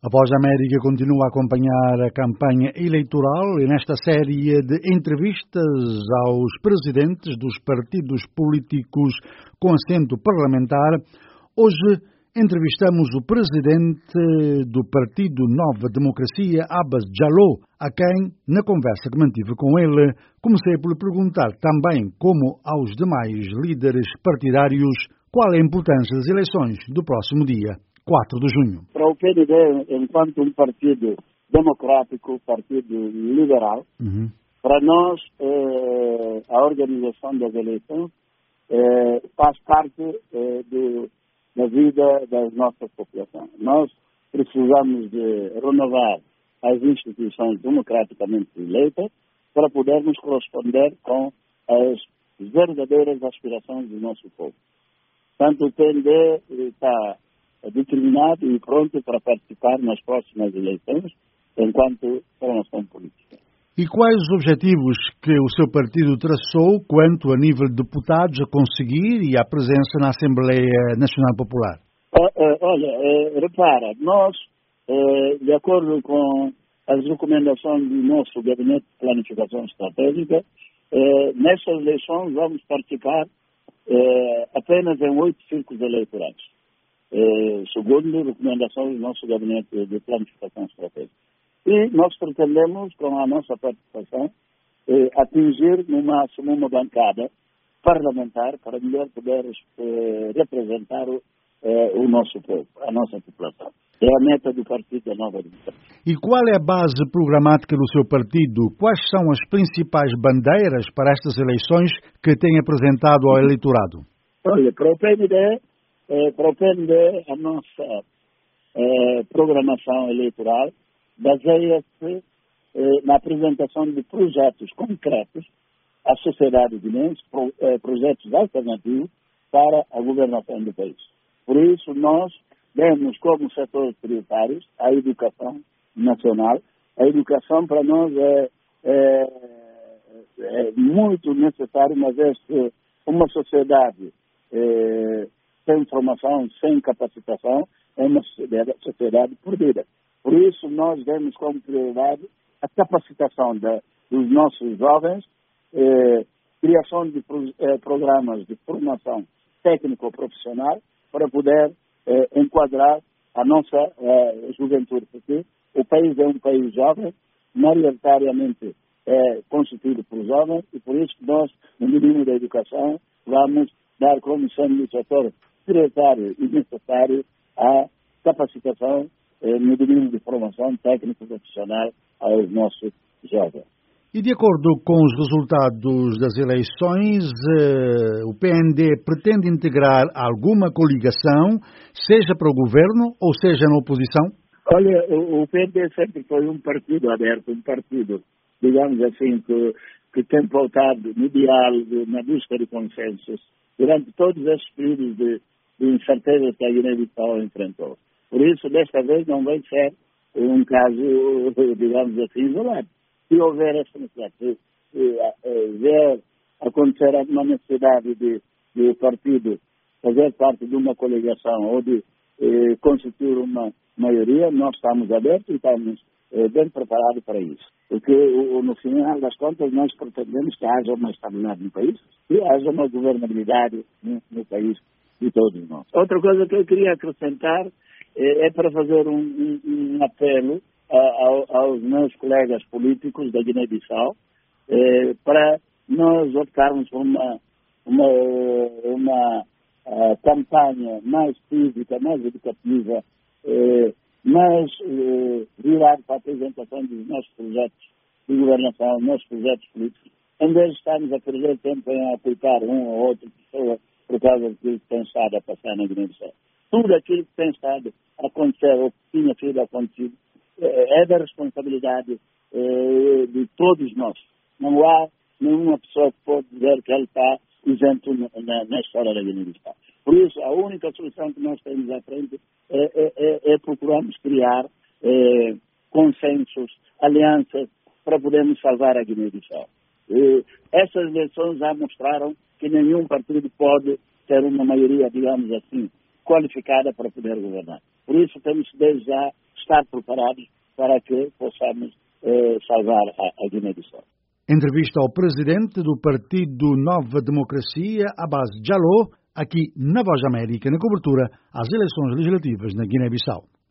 A Voz da América continua a acompanhar a campanha eleitoral e nesta série de entrevistas aos presidentes dos partidos políticos com assento parlamentar, hoje entrevistamos o presidente do Partido Nova Democracia, Abbas Jallow, a quem, na conversa que mantive com ele, comecei por lhe perguntar também, como aos demais líderes partidários, qual é a importância das eleições do próximo dia 4 de junho. Para o PND, enquanto um partido democrático, partido liberal, para nós a organização das eleições faz parte da vida das nossas populações. Nós precisamos de renovar as instituições democraticamente eleitas para podermos corresponder com as verdadeiras aspirações do nosso povo. Tanto o PND está determinado e pronto para participar nas próximas eleições enquanto formação política. E quais os objetivos que o seu partido traçou quanto a nível de deputados a conseguir e à presença na Assembleia Nacional Popular? Olha, repara, nós, de acordo com as recomendações do nosso Gabinete de Planificação Estratégica, nestas eleições vamos participar apenas em 8 círculos eleitorais. Segundo recomendações do nosso Gabinete de Planificação Estratégica. E nós pretendemos, com a nossa participação, atingir no máximo uma bancada parlamentar para melhor poder representar o nosso povo, a nossa população. É a meta do Partido da Nova Democracia. E qual é a base programática do seu partido? Quais são as principais bandeiras para estas eleições que tem apresentado ao eleitorado? Olha, para o PND, a nossa programação eleitoral baseia-se na apresentação de projetos concretos à sociedade guinense, projetos alternativos para a governação do país. Por isso, nós vemos como setores prioritários a educação nacional. A educação para nós é muito necessário, mas uma sociedade sem formação, sem capacitação, é uma sociedade perdida. Por isso, nós vemos como prioridade a capacitação dos nossos jovens, criação de programas de formação técnico-profissional para poder enquadrar a nossa juventude, porque o país é um país jovem, maioritariamente constituído por jovens, e por isso que nós, no domínio da educação, vamos dar como sendo o setor prioritário e necessário a capacitação no domínio de formação técnico-profissional aos nossos jovens. E de acordo com os resultados das eleições, o PND pretende integrar alguma coligação, seja para o governo ou seja na oposição? Olha, o PND sempre foi um partido aberto, um partido, digamos assim, que tem pautado no diálogo, na busca de consensos, durante todos esses períodos de incerteza que a Guiné-Bissau enfrentou. Por isso, desta vez, não vai ser um caso, digamos assim, isolado. Se houver essa necessidade, ver acontecer uma necessidade de o partido fazer parte de uma coligação ou de constituir uma maioria, nós estamos abertos e estamos bem preparados para isso. Porque, no final das contas, nós pretendemos que haja uma estabilidade no país e haja uma governabilidade no país de todos nós. Outra coisa que eu queria acrescentar é para fazer um apelo aos meus colegas políticos da Guiné-Bissau para nós optarmos por uma campanha mais cívica, mais educativa, mais virada para a apresentação dos nossos projetos de governação, nossos projetos políticos, em vez de estarmos a perder tempo em aplicar uma ou outra pessoa por causa daquilo que tem estado a passar na Guiné-Bissau. Tudo aquilo que tem estado a acontecer ou que tinha sido acontecido é da responsabilidade de todos nós. Não há nenhuma pessoa que pode dizer que ele está isento na história da Guiné-Bissau. Por isso, a única solução que nós temos à frente é procurarmos criar consensos, alianças, para podermos salvar a Guiné-Bissau. Essas eleições já mostraram que nenhum partido pode ter uma maioria, digamos assim, qualificada para poder governar. Por isso temos desde já estar preparados para que possamos salvar a Guiné-Bissau. Entrevista ao presidente do Partido Nova Democracia, Abbas Jallow, aqui na Voz da América, na cobertura às eleições legislativas na Guiné-Bissau.